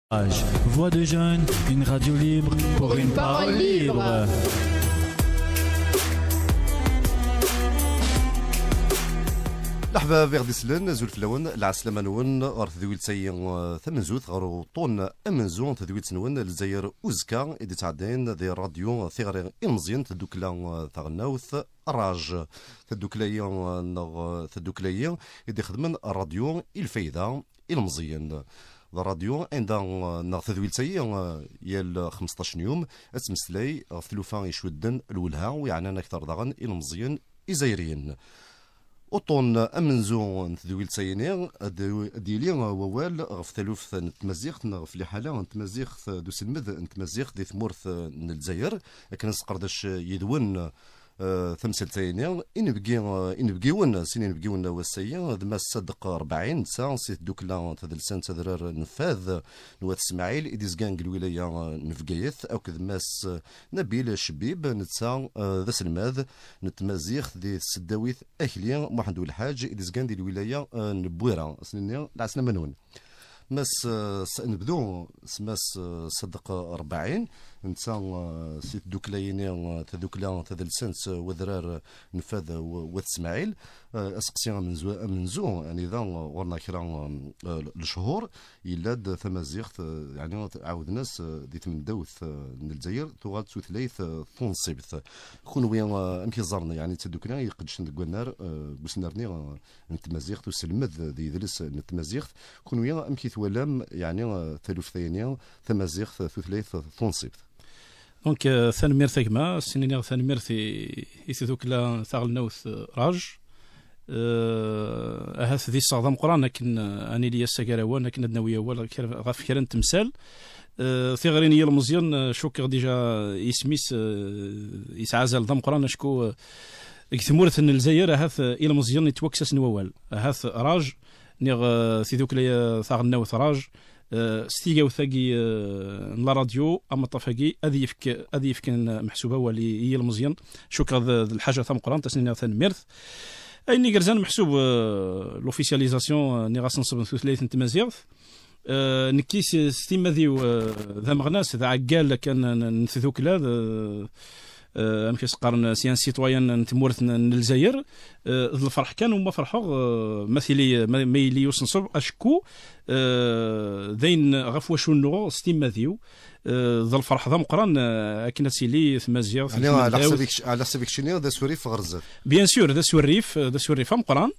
Voix de jeunes, une radio libre pour une parole libre. لحظة غادي سلن زول فلون العسلامة نون غرف ذويل تاي ثمنزوت غرو طون أمنزون تذويل تنون الجزائر أوزكا إدي تعدين ذي راديو ثغري إمزين تدوكلا ثغناوث راج تدوكلايا إدي خدمن الراديو الفايدة المزيان الراديو عندنا تذويل تاي يال 15 يوم أتمسلاي ثلوفا يشودن الولها ويعنان أكثر داغن المزيان إزايريين أطون أمنزون تدويل تايني ديالي ووال غف ثلوث نتمزيخ غف لي حالة نتمزيخ دو سلمذ نتمزيخ دي ثمورث الجزائر لكن نسقرداش يدون ثمثل تايني إن بقيون سنين بقيون وسيا دما صدق 40 ساعة سيت دوكلا تدلسان تدرر نفاذ نوات اسماعيل إديزكان الولاية نفقايث أو كذماس نبيل شبيب نتسا ذا سلماذ نتمازيخ دي السداويث أهلية واحد الحاج إديزكان دي الولاية نبويرة سنين العسنا منون ماس نبدو سماس صدق 40 نتا سيت دوكلايني تدوكلا تدلسنت وذرار نفاذ واسماعيل اسقسي منزو يعني ذا ورنا كرا الشهور يلاد ثمازيغ يعني عاود ناس دي تمندوث من الجزائر تغاد ثلاث ثونصيبث كون ويا امكي زرنا يعني تدوكلا يقدش ندقنار بوسنارني نتمازيغ وسلمذ دي درس نتمازيغ كون ويا امكي ثوالام يعني ثلث ثانيه ثمازيغ ثلاث ثونصيبث دونك ثانمير ثقمة سنين ثانمير ثوك لا ثاغل نوث راج أهث ذي الصغام قرآن لكن أني لي السكراوان لكن النوية ولا غاف كران تمثال ثغرين يا المزيان شوك ديجا يسميس يسعزل ضم قرآن شكو ثمورث الجزائر أهث إلى مزيان يتوكسس نوال أهث راج نيغ ثيذوك لي ثاغل نوث راج ستيجا وثاقي لا راديو اما طفاقي اذي يفكن محسوبه ولي هي المزيان شكرا الحاجه ثم قران تسنين ثان ميرث ايني قرزان محسوب لوفيسياليزاسيون ني غاس نصب ثلاث نتمازيغ نكيس ستيماذيو ذا مغناس ذا عقال كان نثذوك لا امشي سقارن سيان سيتويان نتمورث الجزائر الفرح كان وما فرحوا مثلي ميلي يوصنصب اشكو ذين غفوا شنو ستيم ماذيو ذا الفرح ذا مقران اكن سيلي ثمازيغ يعني على حسابك شنو ذا سوريف غرزه بيان سور ذا سوريف مقران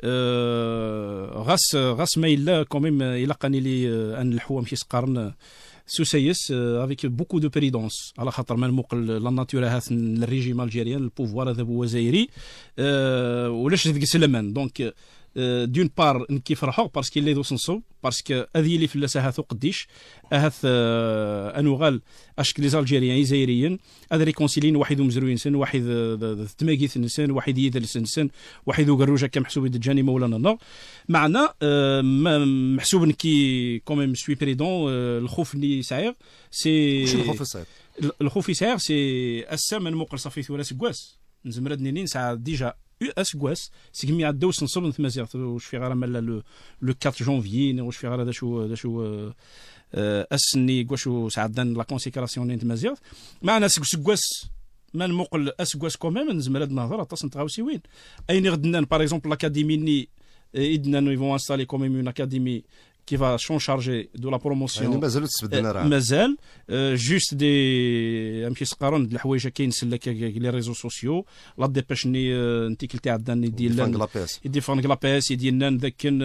غاس مايلا كوميم الى قاني لي ان الحوا مشي سقارن سوسيس avec beaucoup de péridance على خاطر ما نموقل لا ناتور هاث الريجيم الجيريان البوفوار هذا وزيري ولاش ذيك سلمان دونك دون بار نكي فرحوا باسكو لي دوس نصوب باسكو هذه اللي في اللساهات قديش هاث انوغال اشك لي الجيريان جزائريين هذا ريكونسيلين واحد مزروين سن واحد تماكيث نسن واحد يدل سن واحد وقروجه كمحسوب دجاني مولانا نو معنا محسوب نكي كوميم سوي بريدون الخوف اللي سايغ سي شنو الخوف الصايغ الخوف يسايغ سي السام الموقر صافي ثلاث كواس نزمرد نينين ساعه ديجا اسكواس سيكمي عداو سنصل ثمازيغ واش في غير مالا لو 4 جونفي واش في غير هذا شو اسني واش سعدان لا كونسيكراسيون نتمازيغ معنا سكواس ما المقل اسكواس كوميم نزمرد نهضر تصن تغاوسي اين غدنا باغ اكزومبل لاكاديمي ني idna nous vont installer quand même une académie qui va s'en charger de la promotion مازال juste des امشي سقارون الحوايج كاين سلك لي ريزو سوسيو لا ديباشني انت كلتي عندنا يديفون لابيس يدينا ذاك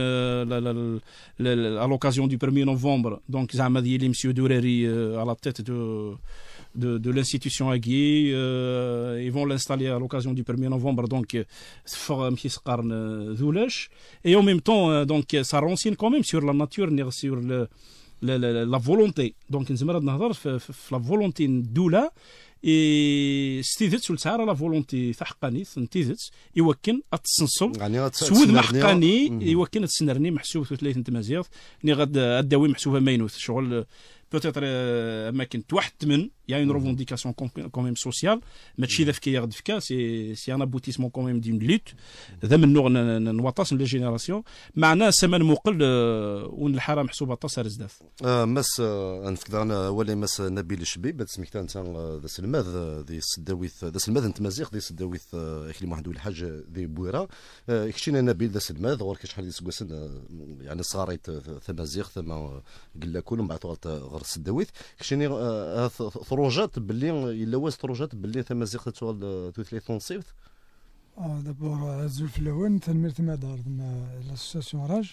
à l'occasion du 1er novembre donc زعما ديال مسيو دوراري à la tête de l'institution Agui, ils vont l'installer à l'occasion du 1er novembre, donc et en même temps donc ça renseigne quand même sur la nature, sur la volonté. Donc la volonté doula et ستيذت والسعر لا فولونتي تحقاني تنتيذت يوكن اتصنصب سود محقاني يوكن تسنرني محسوب ثلاث تمازيغ ني غاد الداوي محسوبه ماينوث شغل بوتيتر اماكن توحد من يا اون روفونديكاسيون كوميم سوسيال ماشي ذا فكي يغد فكا سي ان ابوتيسمون كوميم دون لوت ذا من نوع نواطاس لي جينيراسيون معناه سمن مقل ون الحرام محسوبه طاسر زداف مس نفكر انا ولا مس نبيل الشبيب سميت انت ذا سلماذ ذي سداويث ذا سلماذ انت مزيق ذي سداويث كلمه واحد الحاج ذي بويره كشينا نبيل ذا سلماذ غير شحال يسقسن يعني صغاريت ثمازيغ ثم قال كلهم بعثوا غير السداويث كشيني ثروجات باللي الا واش ثروجات باللي ثمازيغ تتوال توثلي تنصيف دابور زول في الاول تنمير ما دار لاسوسياسيون راج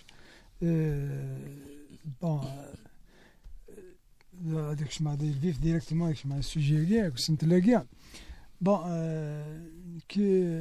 بون هذاك شمع ديال فيف ديريكتومون هذاك شمع السوجي كاع كنت نلاقيها بون كي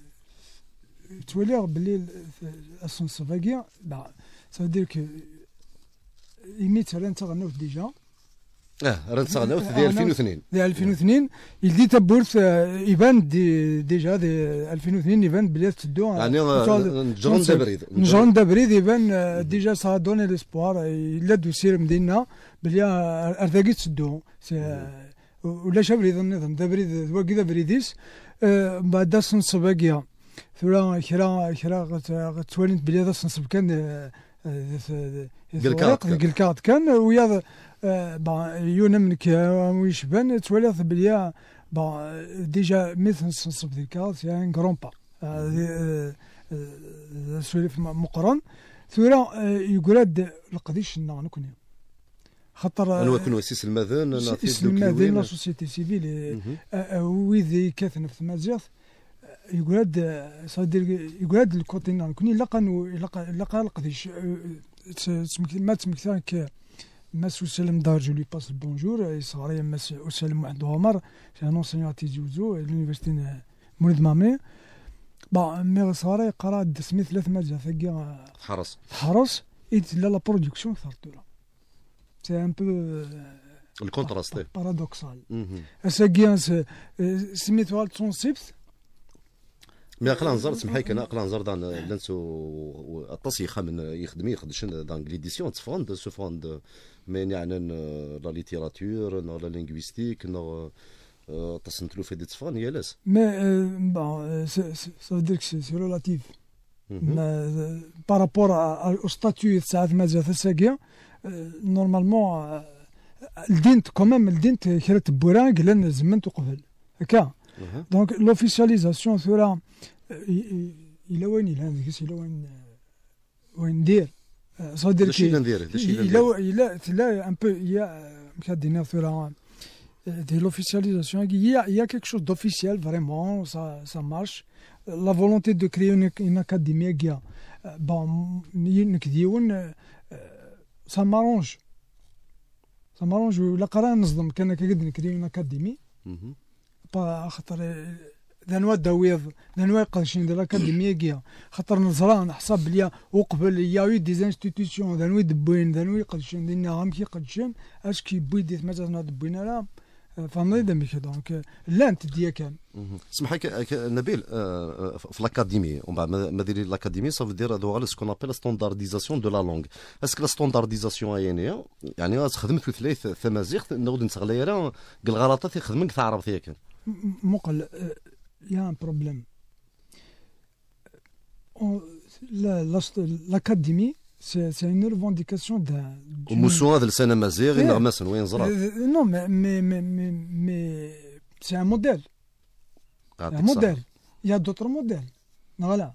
تولي باللي السونسوفاكيا سا دير كو يميت راه نتغناو ديجا راه نتغناو ديال 2002 ديال 2002 يلدي تبورت يبان ديجا ديال 2002 يبان بلي تدو يعني نجرون دابريد نجرون دابريد يبان ديجا سا دوني ليسبوار الا دوسير مدينه بلي ارتاكي تدو ولا شابريد النظام دابريد واقي دابريديس بعد سنسباكيا ثورا كرا توليت بلي هذا سنسب كان الكارت كان ويا يونمك ويشبان توليت بلي ديجا مثل سنسب ديال الكارت يعني كرون با سوليف مقرن ثورا يقراد القديش نكون خاطر انا كنت اسيس المذن اسيس المذن لا سوسيتي سيفيل ويذي كاثن في تمازيغ يقعد صادر يقعد الكوتي نكوني لقى القديش ما تمكثان ك مس وسلم دار جو لي باس البونجور صغاري مس وسلم واحد عمر سي ان انسيون تيزوزو لونيفرسيتي مولد مامي مي صغاري قرا سمي 3 ماجا ثقي حرس لا لا برودكسيون ثارتولا سي ان بو الكونتراست بارادوكسال اساكيان سميتو التونسيبت مي اقلا نزر سمحي كان اقلا نزر دان لانسو التصيخه من يخدمش دان ليديسيون تفوند سوفوند مي يعني لا ليتيراتور لا لينغويستيك نو تصنتلو في دي تفون يالاس مي بون سا دير سي ريلاتيف بارابور او ستاتيو تاع مازال ثساكيا نورمالمون الدين كوميم الدين كرات بوران قلنا زمنت قبل هكا دونك لوفيسياليزاسيون ثورا الى وين الى وين ندير صادر كي لا ان بو يا مكادينا ثورا دي لوفيسياليزاسيون il y a quelque chose d'officiel vraiment ça marche la volonté de créer une académie qui bon نكديون ça m'arrange لا قرا نصدم كان كيقد نكري اكاديمي خاطر ذنوا داويض ذنوا قرشين ديال الاكاديميه كيا خاطر نزران حساب بلي وقبل يا دي انستيتيوشن ذنوا دبوين ذنوا قرشين دينا غام كي قرشين اش كي بيديت مثلا دبوينا لا فهمني دمك دونك لا انت ديا كان سمح نبيل في الاكاديمي ومن بعد ما ديري الاكاديمي صافي دير هذو غير سكون ابل ستاندارديزاسيون دو لا لونغ اسكو لا ستاندارديزاسيون يعني خدمت في ثلاث ثمازيغ نغد نتغلى راه قال غلطات يخدمك تاع عرب ثيك مقل يا ان بروبليم l'accadémie c'est une revendication ومسوا هذا السنه مازيغ نغمسن وين زرا non mais c'est un modèle il y a d'autres modèles voilà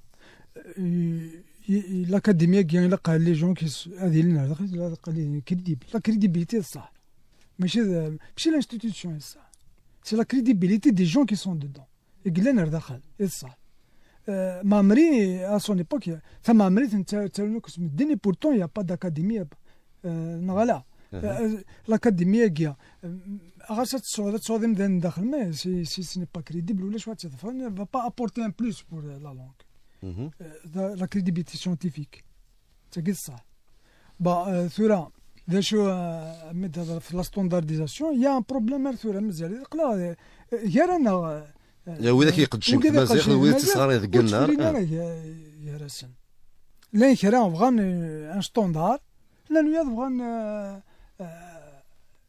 l'académie qui يلقى لي جون كي هذه لنا قال كريديبل لا كريديبيليتي صح ماشي لانستيتيوشن صح سي لا كريديبيليتي دي جون كي سون دودون يقلنا داخل صح مامري à son époque ثم مامري تنتو كسم الدنيا pourtant il y a pas d'académie voilà l'académie كيا غاسات تصودي من داخل ما سي ني با كريديبل ولا شويه تفهم va pas apporter un plus pour la langue la crédibilité scientifique تقول صح ثورا ذا شو مد في لا ستاندارديزاسيون يا ان بروبليم ثورا مزال قلا غير انا يا وذاك يقدشين مازال وذا تصغر يذقلنا يا راسن لا كرا بغان ان ستاندار لا نيا بغان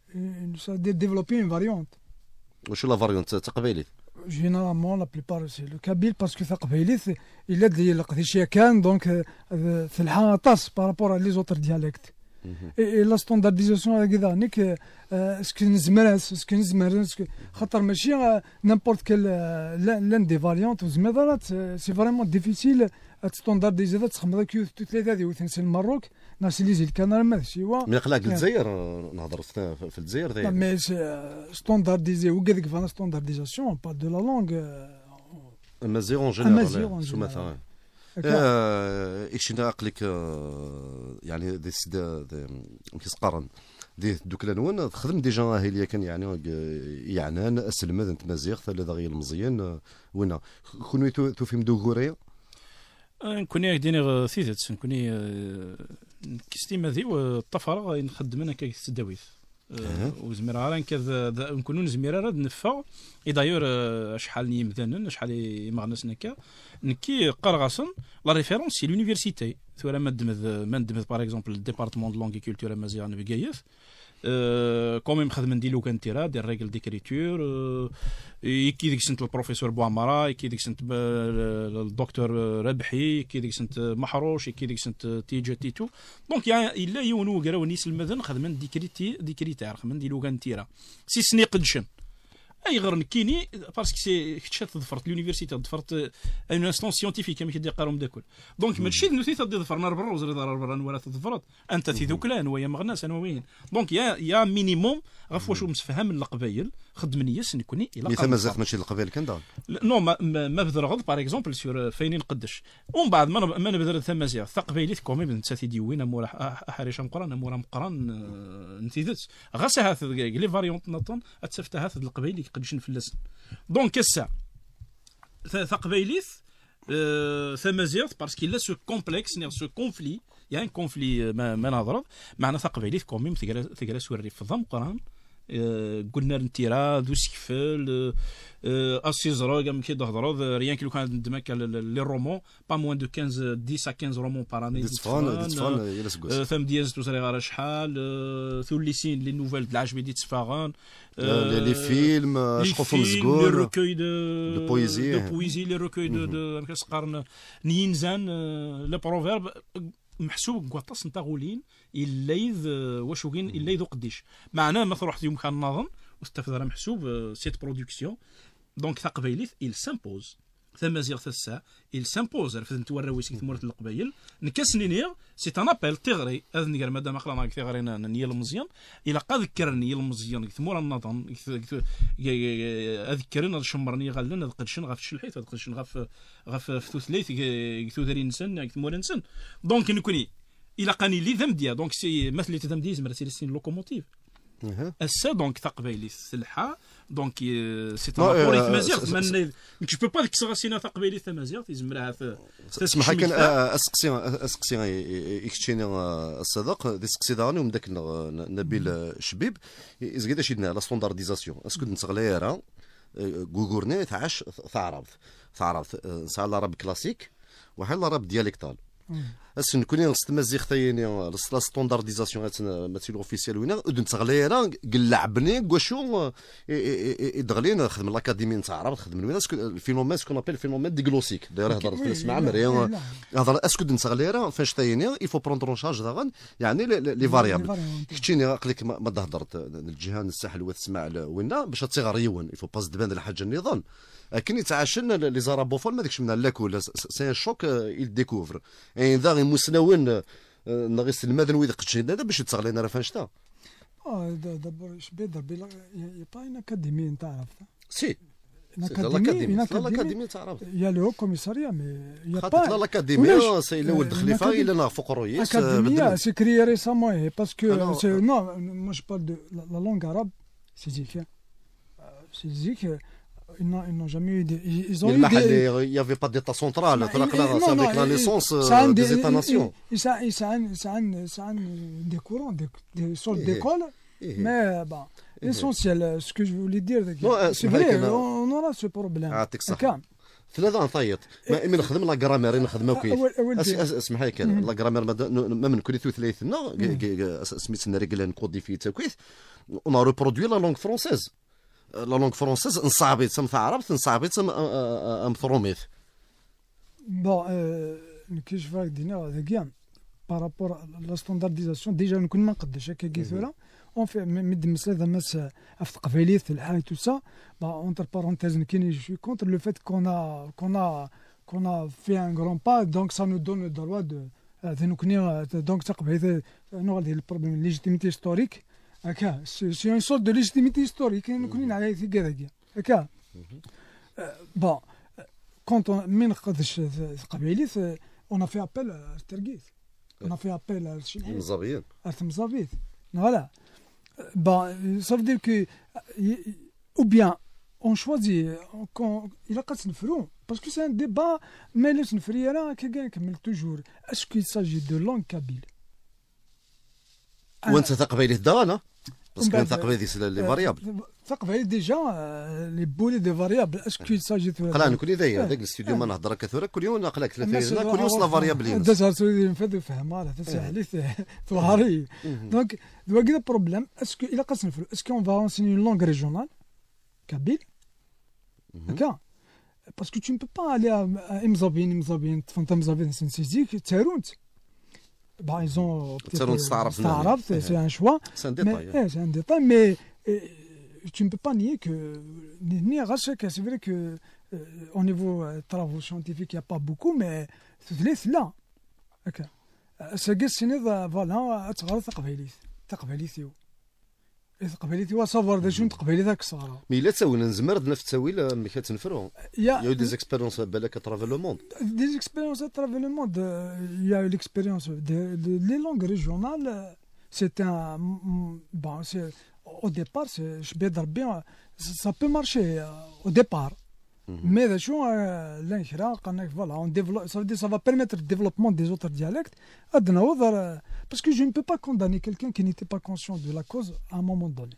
ça développer une variante. واش لا فاريونت تقبيلي Généralement, la plupart, c'est le Kabyle parce que Thaqbayli, il a des Qadishiakan, donc c'est le Hanatas par rapport à les autres dialectes. Et la standardisation, ce que خاطر ماشي n'importe quel l'un des variantes c'est vraiment difficile à standardiser تخمض كيو ثلاثه هذه وثنسل المروك ناس اللي زيد كان ما شيوا مي قلاك الجزائر نهضر في الجزائر دايما mais standardiser ou كذلك فانا standardisation pas de la langue المزيغ اون جينيرال شو مثلا اكشنا عقلك يعني دي كيسقارن دي دوك الانوان تخدم ديجا هي كان يعني يعنان اسلمد انت مزيغ ثلاثه غير المزيان وين كونوا توفهم دوغوريا نكوني ديني ثيثت نكوني كيستيما ذي والطفره نخدم انا كيستداويث وزمير راه كذا نكونوا نزمير راه نفا اي دايور شحال نيمذنن شحال يمغنس نكا نكي قرغصن لا ريفيرونس سي لونيفرسيتي ثورا ما ندمذ باغ اكزومبل الديبارتمون دو لونغ كولتور مزيان بكايث كوميم خدم نديرو كنتيرا دي ريغل ديكريتور كي ديك سنت البروفيسور بوامرا كي ديك سنت الدكتور ربحي كي ديك سنت محروش كي ديك سنت تيجا تيتو دونك الا يونو قراو نيس المذن خدم ديكريتار خدم نديرو كنتيرا سي سني قدشن اي غير نكيني باسكو سي كتشات ظفرت لونيفرسيتي ظفرت اون انستونس سيونتيفيك كما كيدير قارهم داكل دونك ماشي نوثي تدي ظفرنا بالروز راه ولا تظفرت انت تي ذوكلان ويا مغناس انا وين دونك يا مينيموم غف واش مسفهم القبايل خدم نياس نكوني الى قام مازال ماشي القبائل كان دار نو ما بدر غض باغ اكزومبل سور فين نقدش ومن بعد ما نبدر ثمازيا ثقبيليت كومي انت تي ديوين مورا حريشه مقران مورا مقران نتيذت غاسا هاث لي فاريونت نطن اتسفت هاث القبايل قدشن في اللسن دونك الساعه ثقبيليت ثمازيغ باسكو لا سو كومبلكس نير سو كونفلي يعني كونفلي ما نهضر معنا ثقبيليت كوميم ثقلا سوري في الضم قران قلنا نتيرا ذو سكفل اسيزرا كم كي تهضروا ريان كي لو كان عندنا لي رومون با موان دو 15 10 15 رومون بار اني ثم دياز تو صغيره شحال ثلثين لي نوفيل د العجبي دي تفاغان لي فيلم شقوف مزقور لي روكوي دو بويزي لي روكوي دو كسقرن نينزان لو بروفيرب محسوب قطاس نتا غولين الليذ واش وين الليذ قديش معناه ما تروح يوم كان نظن واستفدر محسوب سيت برودكسيون دونك ثقبيليث il s'impose ثمازيغ ثسا il s'impose رفد نتورا ويسك ثمورت القبايل نكسني نير سي ان ابل تغري اذ نقر مادام خلانا تغرينا نيل المزيان الى قا ذكرني المزيان ثمور النظن اذكرنا الشمرني غلنا قدشن غف الشلحيت قدشن غف ثلاث ثوري نسن ثمور نسن دونك نكوني الى قاني لي ذمديا دونك سي مثل تذمديز مرسي السين لوكوموتيف السا دونك تقبيلي السلحه دونك سي ترابور تمازيغ من جو بو با ديك سينا تقبيلي تمازيغ تزمرها تسمح كان اسقسي اكشيني الصدق دي سقسيداني ومن داك نبيل شبيب ازكيدا شيدنا لا ستاندارديزاسيون اسكو نتغليرا غوغورني تعاش ثعرض سال العرب كلاسيك وحال العرب دياليكتال اس نكوني نستمزي ختايني لا ستاندارديزاسيون مثل اوفيسيال وين ودن تغليرا قلعبني كواشو يدغلين خدم الاكاديمي نتاع العرب خدم وين الفينومين سكون ابل الفينومين ديغلوسيك داير هضر في اسمع مريم هضر اسكو دن تغليرا فاش تايني يفو بروندر اون شارج داغن يعني لي فاريابل كتشيني عقلك ما هضرت الجهه الساحل وتسمع وين باش تصيغ ريون يفو باس دبان الحاجه النظام لكن يتعاشن لي زارابوفون ما داكش من لاكول سي ان شوك يل ديكوفر يعني ذا مسناون نغيس المدن ويدق هذا باش تغلينا راه فاشتا دابا شبيدر بلا يبقى اكاديمي نتاع عرفت سي الاكاديمي تاع عرفت يا لو كوميساريا مي يا با الاكاديمي سي لا ولد خليفه الا فوق الرئيس اكاديمي سي كريي ريسامون باسكو سي نو مو جو بارل دو لا لونغ arabe c'est zik ils n'ont jamais eu ils ont eu il y avait pas d'état central avec la naissance des états-nations ça des courants des sortes d'écoles mais bon l'essentiel ce que je voulais dire c'est vrai on aura ce problème ثلاثة نطيط ما نخدم لا جرامير نخدمها كيف اسمح لي كان لا جرامير ما من كل ثلاثنا سميتنا ريغلان كودي في كيف اون ريبرودوي لا لونغ فرونسيز لا لونغ فرونسيز نصعبيت سم عربت نصعبيت سم امثروميت بون كيش فاك دينا ذاك بارابور لا ستاندارديزاسيون ديجا نكون ما نقدش هكا كيثوره اون في مد مسلا زعما في تقبيليت الحال تو سا با اونتر بارونتيز كاين جو سوي كونتر لو فيت كون ا في ان غران با دونك سا نو دون لو دروا دو نكوني دونك تقبيليت نوع ديال البروبليم ليجيتيميتي هيستوريك هكا سي اون سورت دو ليجيتيميتي هيستوريك نكونين على هكا هكا بون كونت من نقدش تقبيليت اون في ابل التركيز on a fait appel à المزابيين المزابيين voilà bon ça veut dire que ou bien on choisit quand il a qu'à نفرو parce que c'est un débat mais le نفري انا كنكمل toujours est-ce qu'il s'agit de langue kabyle وانت تقبيلي دانا بس كان تقبيلي لي فاريابل تقبيلي ديجا لي بولي دي فاريابل est-ce qu'il s'agit de قلا نكون ذايا هذاك الاستوديو ما نهضر كثر كل يوم نقلك ثلاثه كل يوم لا فاريابل دازا سوري نفد فهم هذا تسهل تواري دونك دوا كذا بروبليم اسكو الا قاس نفرو اسكو اون فا انسيني اون لونغ ريجيونال كابيل هكا باسكو tu ne peux pas aller à مزابين تفهمت مزابين سنسيزيك تارونت bah ils ont استعربت c'est un choix c'est un détail c'est un détail mais tu ne peux pas nier que ni c'est vrai que au niveau travaux scientifiques il n'y a pas beaucoup mais c'est là هكا سجسني فوالا تغير تقبيليتي تقبيليتي وصافر دا شنو تقبيلي ذاك الصغار مي لا تساوينا نزمر نفس التساويل ملي كتنفرو يا دي زيكسبيريونس بالك ترافيل لو موند دي زيكسبيريونس ترافيل لو موند يا ليكسبيريونس لي لونغ ريجيونال سي ان بون سي au départ je peux dire bien ça peut marcher au départ mais de شو l'enchira قالك voilà on développe ça va permettre le développement des autres dialectes adna وضر parce que je ne peux pas condamner quelqu'un qui n'était pas conscient de la cause à un moment donné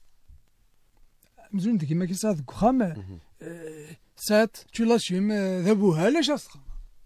مزون كيما كيساعد خام سات tu l'assumes ذبوها علاش اصلا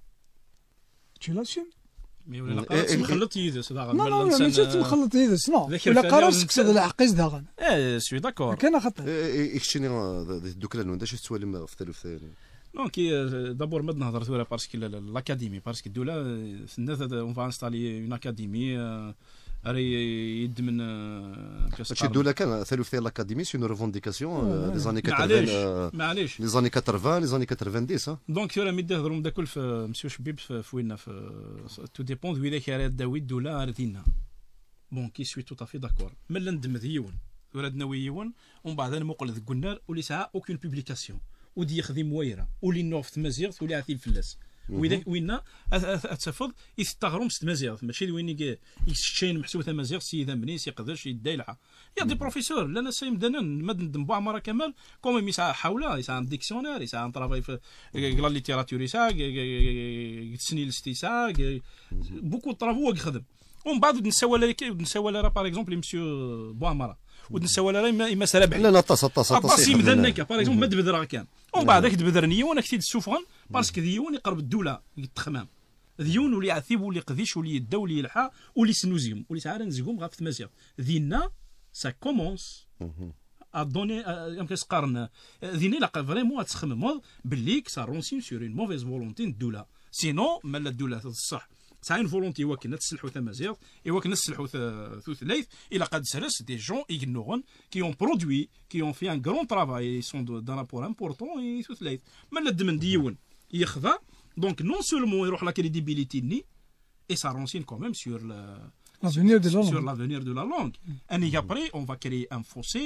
tu l'assumes مي ولا قرات مخلط يدس داغ لا ماشي تمخلط يدس نو ولا قرات تقصد العقيز داغ سوي داكور كان خطر اكشني دوك لانو داش تسوالم في الثالث دونك دابور مد نهضر ثورا باسكو لاكاديمي باسكو الدوله الناس اون فا انستالي اون اكاديمي راه يد من هادشي الدوله كان ثالث لاكاديمي سي اون ريفونديكاسيون لي زاني 80 معليش لي زاني 80 لي زاني 90 دونك ثورا مي يهضروا دا كل في مسيو شبيب في وينا في تو ديبوند ويلا كي داوي الدوله ردينا بون كي سوي تو طافي داكور ملي ندم ديون ثورا دناويون ومن بعد انا مقل ذك النار ولي ساعه اوكين بوبليكاسيون ودي يخدم مويره ولي نوف تمازيغ ولي عاثي الفلاس وين اتفض يستغرم ست مازيغ ماشي وين يشين محسوب تمازيغ سيدا بنيس يقدرش يدايلها يا دي بروفيسور لا سايم دانا مد بو عمر كمال كوم يسعى حوله يسعى ديكسيونير يسعى طرافاي في لا ليتيراتور يسعى تسني الاستيساع بوكو طرافو يخدم ومن بعد نسوى لا باغ اكزومبل مسيو بو عمر ونسوى لا ما سربح لا طاس مذنكه باغ اكزومبل ما تبذر كان ومن بعد ذاك تبذرني وانا كثير السفن باسكو ديون يقرب الدوله يتخمام ديون ولي عثيب ولي قذيش ولي يدا ولي يلحى ولي سنوزيهم ولي ساعه نزقهم غا في تمازيغ دينا سا كومونس ا دوني يمكن تقارن دينا لا فريمون تخمم باللي كسا رونسين سور اون موفيز فولونتي الدوله سينو مالا الدوله الصح ساين فولونتي وكنا تسلحوا تمازيغ وكنا تسلحوا ثلاث الى قد سرس دي جون يغنوغن كي اون برودوي كي اون في ان غران ترافاي سون دان ابور امبورطون ثلاث مالا الدم ديون يخذا دونك نون سولمون يروح لا كريديبيليتي ني اي سا رونسين كون ميم سور l'avenir de la langue. Sur l'avenir de la langue. Et après, on va créer un fossé.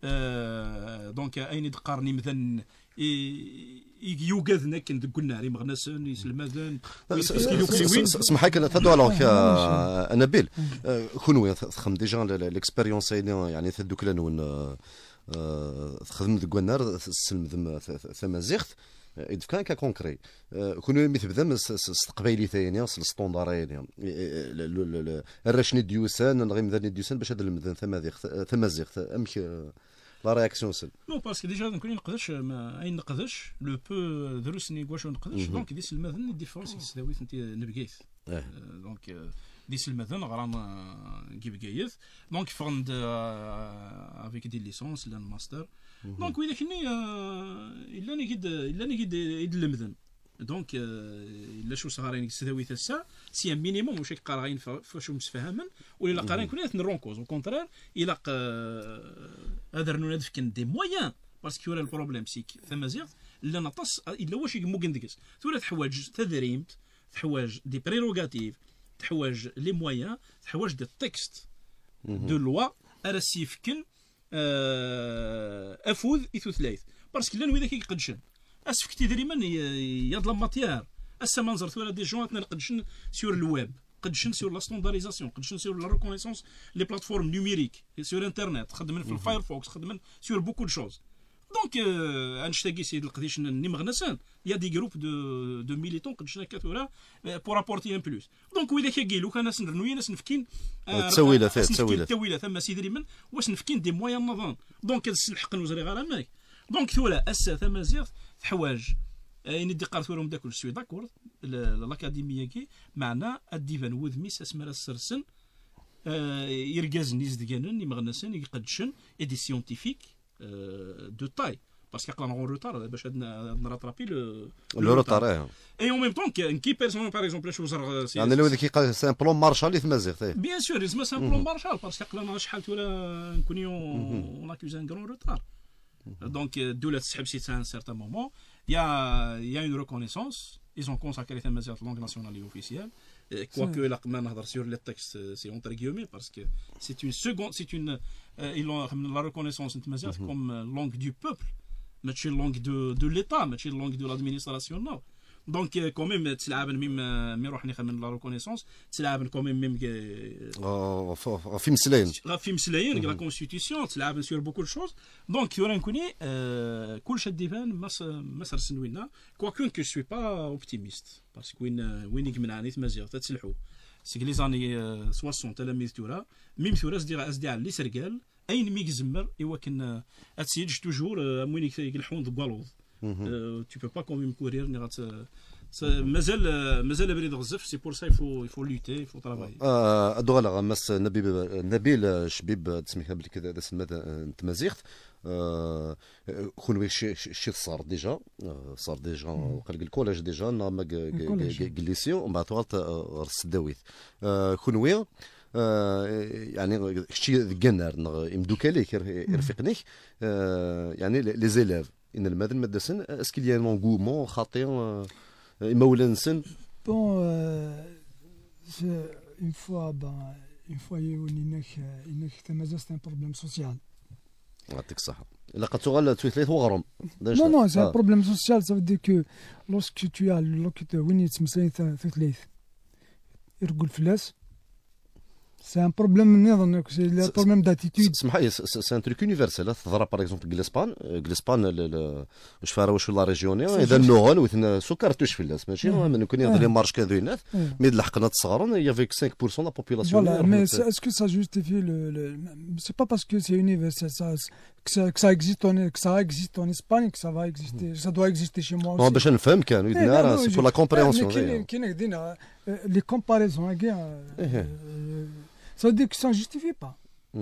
Donc, أين تقارني مثلا يوجد نكن قلنا ريم غنسن يسلمذن اسمح لي نتهضروا على نبيل كونوا خم ديجا ليكسبيريونس يعني دوك لانون خدم ذك النار سلم ثمازيغت إذا كان كونكري كونوا مثل استقبالي ثاني الستوندارين الرشني ديوسان الغيم ذا ديوسان باش هذا المذن ثمازيغ امك لا رياكسيون سن نو باسكو ديجا نكون نقدرش ما اي نقدرش لو بو دروسني واش نقدرش دونك ديس المذن الديفيرونس كيستاوي انت نبقيت دونك ديس المذن غرام كيبقايث دونك فغند افيك دي ليسونس لا ماستر دونك وإذا كني الا نقد يدلمذن دونك الا شو صغارين يستاوي تسا سي ان مينيموم واش قارعين فاش مسفهما ولا قارعين كنا نرونكوز او كونترير الى هذا رنو كان دي مويان باسكو راه البروبليم سيك ثما زيغ لا نطس الا واش مو كندكس ثلاث حوايج تدريم تحوايج دي بريروغاتيف تحوايج لي مويان تحوايج دي تكست دو لوا ارسيفكن افوذ اثلاث باسكو لان وذاك يقدشن اسفكتي دريما يا د ماتيير اسا منظر ثورة دي جون نقدشن سور الويب قدشن سور لا ستاندارديزاسيون قدشن سور لا ريكونيسونس لي بلاتفورم نوميريك سور انترنت خدمن في الفايرفوكس خدمن سور بوكو دو شوز دونك انشتاقي سيد القديش نمغنسان يا دي جروب دو ميليتون قدشنا كثورة بور ابورتي ان بلوس دونك وإذا كاكيلو كان نرنويا ناس نفكين تسويله ثم سيد ريمن واش نفكين دي مويان نظام دونك الحق نوزري غير ماك دونك ثورة اسا ثما زيغ حوايج يعني دي قارت ورهم داكل سوي داكور الاكاديميه كي معنا الديفان وذميس اسمرا السرسن يرجاز نيز ديالن يمغنسن يقدشن اي دي سيونتيفيك دو تاي باسكو قلنا اون روتار باش نراترابي لو روتار اي اون ميم طون كي بيرسون باغ اكزومبل شو زر يعني لو كي سان بلون مارشال في مازيغ بيان سور اسمها سان بلون مارشال باسكو قلنا شحال ولا نكونيو اون اكوز ان غران روتار دونك الدوله تسحب سي سان سيرتان مومون il y a une reconnaissance ils ont consacré la langue nationale et officielle quoique la نهضر sur les textes c'est entre guillemets parce que c'est une seconde ils ont la reconnaissance comme langue du peuple ماشي langue de l'état ماشي langue de l'administration non دونك كوميم تلعب ميم يروح نخمن لا ريكونيسونس تلعب كوميم ميم في مسلاين لا كونستيتيسيون تلعب سور بوكو شوز دونك يورا نكوني كلشي ديفان ما سرسنوينا كواكون كو سوي با اوبتيميست باسكو وين يكمنعني مزيغ تتسلحوا سي لي زاني 60 تلاميذ تورا ميم تورا اسدي على لي سرقال اين ميك زمر ايوا كان اتسيج توجور وين يلحون ضبالوض tu peux pas quand même courir مازال بريد غزف سي بور سا يفو لوتي يفو ترافاي ادوغلا مس نبيل شبيب تسميها بلي كذا هذا سمات تمازيغ كون شي صار ديجا قال الكوليج ديجا ما جليسيو ومن بعد السداويت كونوي يعني شتي ذكنار يمدوكاليك يرفقنيك يعني لي زيلاف ان المدن مدسن اسكو لي مونغومون خاطئ مولانسن بون une fois يونينك تمازال سي ان بروبليم سوسيال يعطيك الصحة لقد تغلى تويتليت وغرم نو سي ان بروبليم سوسيال سا دي كو لوسك تو وين يتمسلين تويتليت يرقل فلاس C'est un problème, c'est le problème d'attitude. C'est un truc universel. تضرب par exemple الاسبان واش فارا واش لا ريجيوني اذا النوغل وثنا سكر توش في الناس ماشي من كون يهضر مارش كذا الناس مي لحقنا تصغرون il y avait 5% la population. Voilà, mais est-ce que ça justifie c'est pas parce que c'est universel que ça existe en Espagne que ça va exister, ça doit exister chez moi aussi. باش نفهم كان c'est pour la compréhension. كاين دينا les comparaisons ça veut dire que ça ne justifie pas.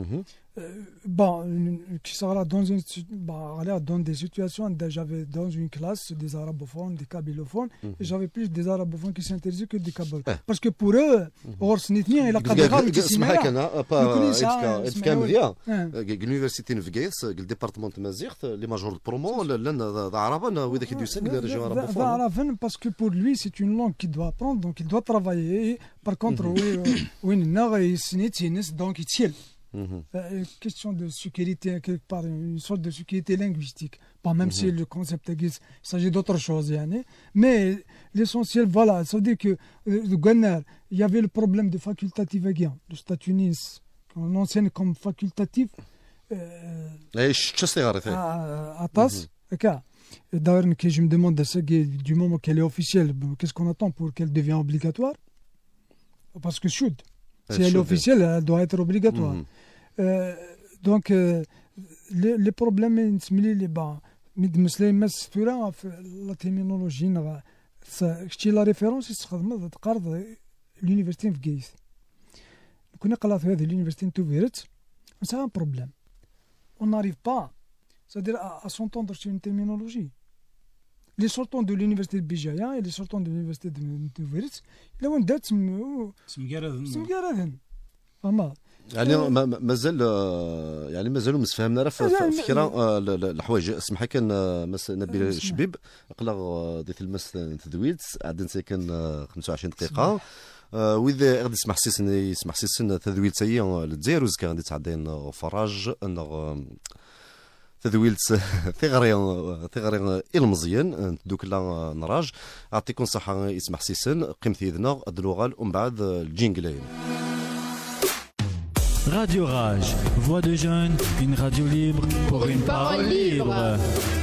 Qui sera dans des situations, j'avais dans une classe des arabophones, des kabylophones, et j'avais plus des arabophones qui s'intéressaient que des kabylophones. Parce que pour eux, il a l'université نفقيس الديبارتمون تمازيغ لي ماجور برومو لان عربان وذاك يدوسك الريجيون arabophones. Parce que pour lui, c'est une langue qu'il doit apprendre, donc il doit travailler. Par contre, donc il tient. Une question de sécurité, quelque part, une sorte de sécurité linguistique. Pas même si le concept existe, il s'agit d'autre chose. Mais l'essentiel, voilà, ça veut dire que le Gwener, il y avait le problème de facultatif, le statut Nice, on enseigne comme facultatif à TAS. D'ailleurs, je me demande du moment qu'elle est officielle, qu'est-ce qu'on attend pour qu'elle devienne obligatoire? Parce que si elle est officielle, elle doit être obligatoire. Donc, لي بروبليم نسمي لي با مدمسلاي ماس ثورا في لا تيرمينولوجي شتي لا ريفيرونس يستخدم تقارض لونيفرسيتي في كيس كنا قلات هذه لونيفرسيتي توفيرت سا ان بروبليم on n'arrive pas c'est-à-dire à s'entendre sur une terminologie les sortants de l'université de Bijaya et les sortants de l'université de Touverit là وين دات سمقارذن فما يعني مازال يعني مازالوا مسفهمنا راه في فكره الحوايج اسمح كان نبيل الشبيب قلا ديت المس تدويت عندنا ساكن 25 دقيقه واذا غادي تسمح سيسن تدويل تاهي للجزائر وزكا غادي تعدين فراج تدويلت ثغري المزيان دوك لا نراج اعطيكم صحه يسمح سيسن قيمتي يدنا اللغه ومن بعد الجينجلين Radio Rage, voix de jeunes, une radio libre pour une parole libre.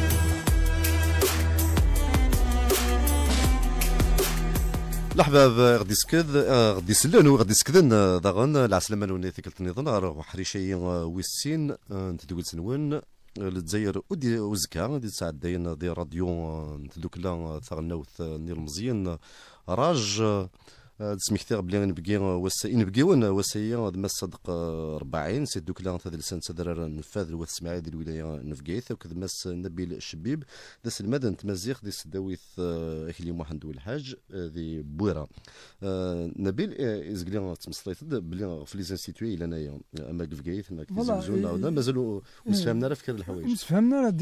الأحباب غادي سكد غادي سلان وغادي سكدن ضغن العسلامة لوني ثقلت النظام راه حريشي ويسين تدويل سنوان للجزائر ودي وزكا غادي تساعدين دي راديو تدوك لا ثغناوث نير مزيان راج سميتها بلي نبقي نبقيون وسيا ما صدق 40 سي دوك لا هذا لسان تدرر نفاذ الوث اسماعيل ديال الولايه نفقيث وكذا ماس نبيل الشبيب داس المدن تمازيغ دي سداويث اكلي محمد والحاج ذي بويره نبيل ازكلي تمصليت بلي في لي انستيتوي الى انايا اما كفقيث ما كتزوجونا ولا مازالوا مسفهمنا راه في كذا الحوايج مسفهمنا راه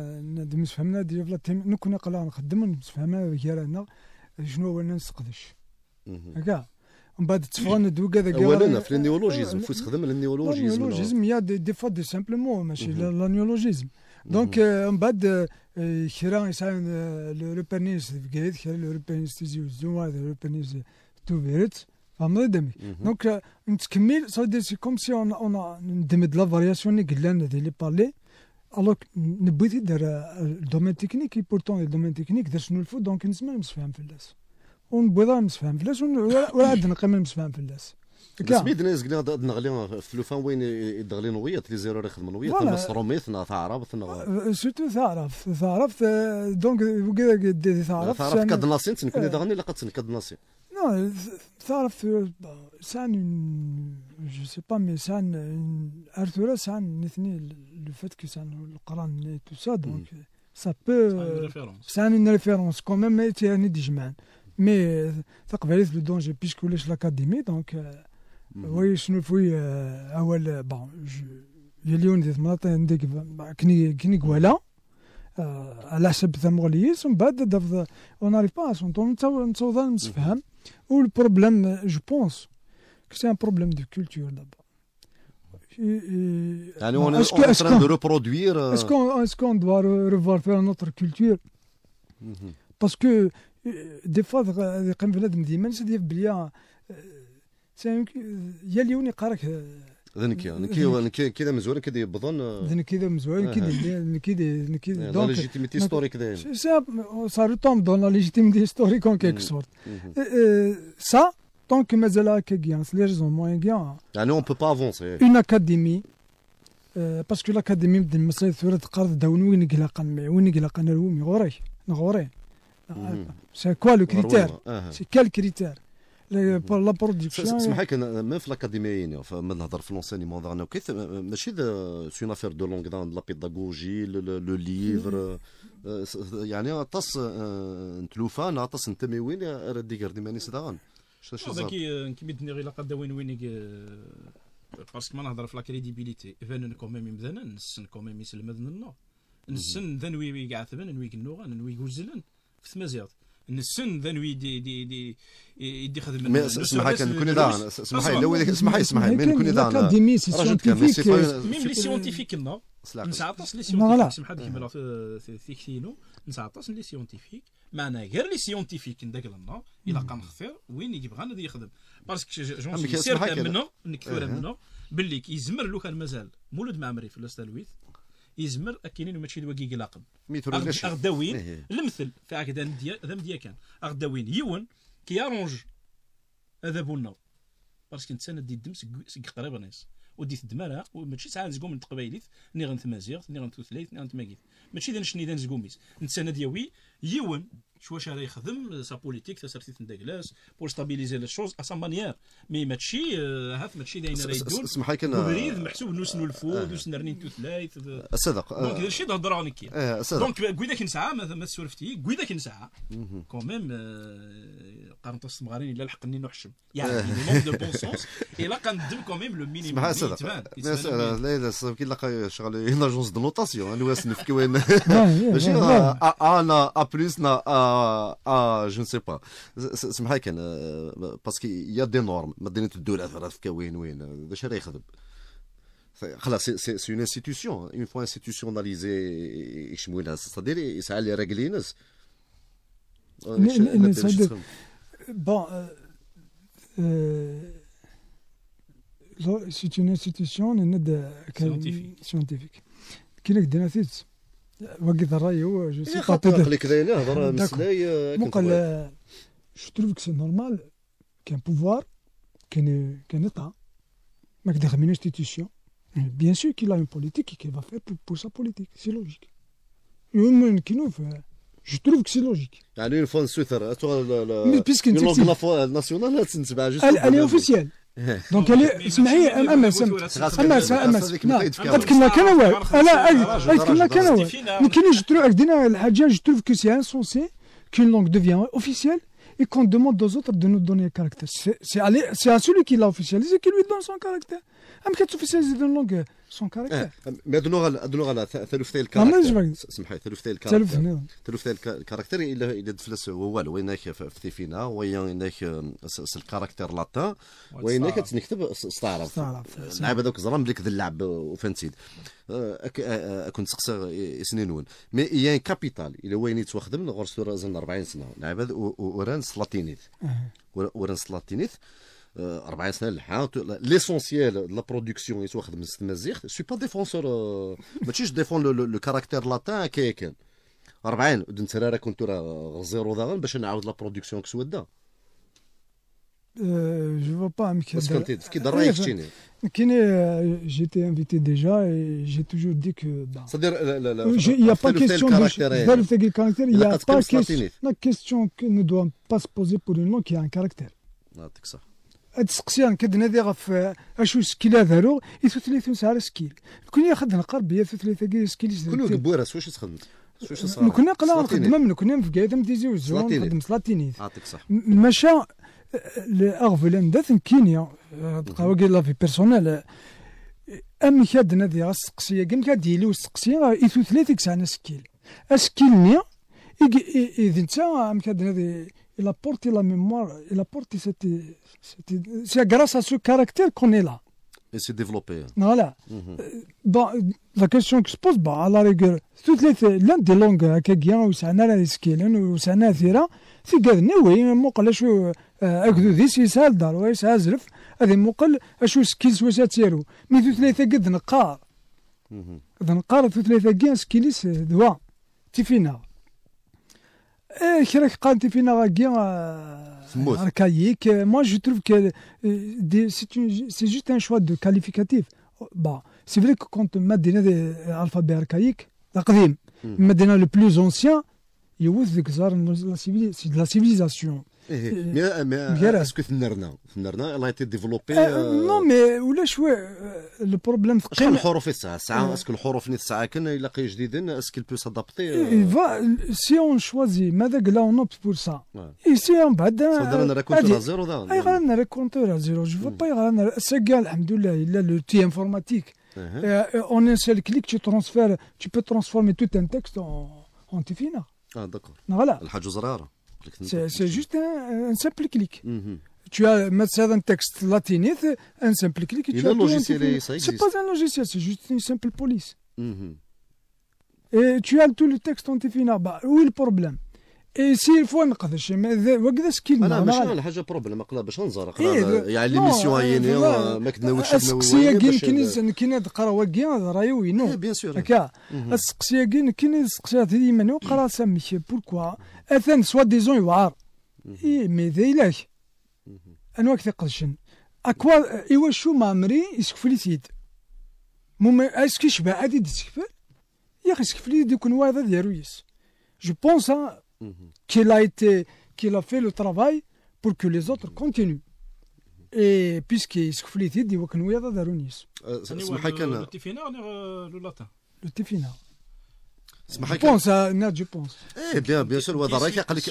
ديجا فلا كنا قلا نخدم مسفهمنا كيرانا شنو هو نسقدش هكا من بعد تفغن دوك هذاك اولا في النيولوجيزم فوت تخدم النيولوجيزم يا دي فوا دي سامبلومون ماشي لا نيولوجيزم دونك من بعد كرا يسان لو بانيس في كرا لو بانيس تيزيو زوما لو بانيس توفيرت فهمت دمي دونك نتكمل سي كوم سي اون ندمج لا فارياسيون اللي قلنا ديال لي بارلي الوغ نبغي دار الدومين تكنيك بورتون الدومين تكنيك دار شنو الفوت دونك نسمع مسفهم في الناس ونبغي مسفهم فلاش ولا عاد نقيم مسفهم فلاس سميت ناس قلنا نغلي في لوفان وين يدغلي نويات لي زيرو راه يخدموا نويات نصروميث تعرف سورتو تعرف دونك وكذا تعرف كدناسين تنكون دغني لقد كدناسين نو تعرف سان جو سي با مي سان ارثورا سان نثني لو فات كو سان القران تو سا دونك سا بو سان اون ريفيرونس كون ميم يعني ديجمان مي تقبلت لو دونجي بيسكو لاش لاكاديمي دونك وي شنو فوي اول بون اليوم ديت مناطق عندك كني كوالا على حسب ثمغليس ومن بعد دافض اون اريف با سونطون نتصوض نسفهم والبروبليم جو بونس كو سي ان بروبليم دو كولتور دابا يعني on est en train de reproduire est-ce qu'on doit revoir faire notre culture parce que دي فوا قيم بنادم ديما نسى بلي يا اليوم يقارك ذنكي كذا مزوين كذا يبضن كذا مزوين كذا دونك ليجيتيميتي ستوريك داير ça retombe dans la légitimité historique en quelque sorte ça tant que مازال هكا كيان لي ريزون موين كيان يعني on peut pas avancer une académie باسكو لاكاديمي بدا المسائل ثورة قرض داون وين يقلق نرومي غوري c'est quoi le critère c'est quel critère pour la production اسمح لي ما في الاكاديميين فما نهضر في لونسينيمون داغنا وكيف ماشي سي اون افير دو لونغ دان لا بيداغوجي لو ليفر يعني طاس نتلوفا نعطس نتمي وين ردي كردي ماني صداغان هذا كي بدني غير لقد وين باسكو ما نهضر في لا كريديبيليتي فان كوميم مدانا نسن كوميم يسلم لنا نسن ذنوي كاع ثمن نوي كنوغا نوي كوزلن في تمازيغ السن ذنوي دي خدم اسمح لي كنكون دان اسمح لي من كوني دان اكاديمي سيانتيفيك ميم لي سيونتيفيك لنا نسعطس لي سيونتيفيك سمح لي كيما في كثينو نسعطس لي سيونتيفيك معنا غير لي سيونتيفيك نداك لنا الا قام نخفير وين يبغى غادي يخدم باسكو جون سير منا نكثر منا باللي كيزمر لو كان مازال مولود معمري في الاستالويث يزمر اكينين ماشي دواكي قلاقم اغداوين المثل في هكذا ذا كان اغداوين يون كيارونج هذا بونا باسكو انت دي الدم سق قريب ناس ودي تدمرها وماشي ساعه نزقو من تقبايليت ني غنتمازيغ ني غنتوثليت ني غنتماكيت ماشي نشني نزقوميس نتسنى دياوي يون شواش راه يخدم سا بوليتيك تسرتيت نداكلاس بور ستابيليزي لي شوز ا سا مانيير مي ماشي هاف ماشي داينا راه يدون اسمح لي كان بريد محسوب نوس نولفو دوس نرني توثلايت الصدق دونك هذا الشيء تهضر على كي دونك كويدا كنسعى ما سولفتي كويدا كنسعى كوميم قارن تصمغارين الا لحقني نحشم يعني مينيموم دو بون سونس الا كندم كوميم لو مينيموم يتبان لا لا كي لاقا شغل اون اجونس دو نوتاسيون انا واش نفكي وين ماشي انا ا بلس نا جو نسي با اسمح لي كان باسكو يا دي نورم مدينه الدوله في وين واش راه يخدم خلاص سي اون انستيتيوشن اون فوا انستيتيوشناليزي يشمولها c'est-à-dire يسعى لي راجلي ناس bon c'est une institution scientifique كي دينا ثيت وقت الراي هو جو سي با تقول لك كذا هضر مسلاي مقال جو تروف كو سي نورمال كان بوفوار كان ايطا ما كدير من انستيتيوشن bien sûr qu'il a une politique et qu'il va faire pour sa politique c'est logique je trouve que c'est logique يعني une fois سويسرا puisque ناسيونال تنتبع جوست elle est officielle دونك اسمعي اما كنا كنوا كنا كنوا لكن جو دينا الحاجه جو تروف كو سي انسونسي qu'une langue devient officielle et qu'on demande aux autres de nous donner un caractère. C'est à celui qui l'a officialisé qui lui donne son caractère. أما كتوفيسياليزي دون لونغ سون كاركتير مي ادنو على ثلثي الكاركتير سمحي ثلثي الكاركتير الا دفلس هو والو وينك في فينا وينك الكاركتير لاتان وينك تنكتب استعرف لعب هذوك زرام ديك اللعب وفهمتي كنت سقسا سنينون مي يا كابيتال الا وين يتواخدم غرسو رازن 40 سنه لعب وران سلاتينيت وران سلاتينيت 40 سنه لحا ليسونسيال لا برودكسيون يتواخد من التمازيغ سوي با ديفونسور ماشيش ديفون لو كاركتير لاتان كان 40 نترا كنت راه زيرو داغن باش نعاود لا برودكسيون كسودا جو فوا با باسكو انت كي درايك تشيني كاين جيتي انفيتي ديجا اي جي توجور دي كو c'est-à-dire il y a pas question de caractère il y a pas la question qui ne doit pas se poser pour une langue qui a un caractère يعطيك صح هاد السقسيان كدنادي غف اشو سكيلا دارو يثلاثون ساعه سكيل كون ياخذ نقرب هي ثلاثه كي سكيل كونوا دبوره واش تخدم واش صار كنا قلا نخدم كنا في قايده متيزي وزون نخدم سلاطيني يعطيك صح ماشا لاغفلان داث كينيا قواقي لا في بيرسونيل ام كادنا دي السقسيه كان كديلو السقسيه يثلاثه ساعه سكيل اسكيلني اذا انت ام كادنا دي il a porté la mémoire, il a porté c'est grâce à ce caractère qu'on est là. Et c'est développé. Voilà. Bon, la question qui se pose, à la rigueur, toutes l'un des langues akagien ou sana la skillen ou sana thira, c'est gadni oui, مقل شو أخذوا ذي سيسال دار ويس أزرف هذا مقل شو سكيلز وساتيرو مي ثلاثة قد نقار. قد نقار ثلاثة قد سكيلز دوا تفينا. كراك قالتي فينا غاكي archaïque. Moi, je trouve que c'est juste un choix de qualificatif. Bon, c'est vrai que quand on met l'alphabet archaïque, le plus ancien, c'est de la civilisation. Mais est-ce que elle a été développée non, mais le problème شحال الحروف الساعه اسكو الحروف نيت الساعه كان يلاقي جديدا اسكو il peut s'adapter si on choisit ماذا là on opte pour ça ici on بعد صدرنا راه كنت زيرو دا اي غانا راه كونتور زيرو جو با غانا سكا الحمد لله الا لو تي انفورماتيك on un seul clic tu peux transformer tout un texte en تفينا d'accord voilà الحاجه زراره c'est juste un simple clic. Tu as un texte latiniste, un simple clic. Le logiciel, ça existe. C'est pas un logiciel, c'est juste une simple police. Et tu as tout le texte en tifina. Où est le problème? Et s'il faut نقدرش وكذا سكيل انا ماشي على حاجه بروبليم اقلا باش نزرق يعني ليميسيون عيني ما كناوش السقسيه كاين تقرا واكي راهي وينو بيان سور هكا السقسيه كاين السقسيات هذه من وقرا سميتي بوركوا اثن سوا ديزون يوعر مي ذيلاك انا واك ثقلشن اكوا ايوا شو ما عمري يسكفلي سيد اسكو يشبع عادي تسكفل يا اخي يسكفلي دوك نواض ديالو يس جو بونس qu'il a fait le travail pour que les autres continuent et puisque يسكفلي سيد يوا كنواض دارو نيس اسمح لي كان لو تيفينا لو لاتان لو تيفينا اسمح لي جو بونس نات جو بونس ايه بيان سور هذا رايك عقلك